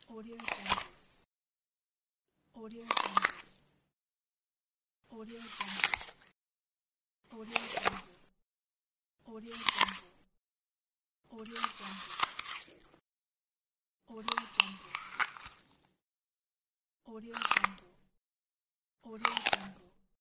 Audio Jungle. Audio Jungle. Audio Jungle. Audio Jungle. Audio Jungle. Audio Jungle. Audio Jungle. Audio Jungle.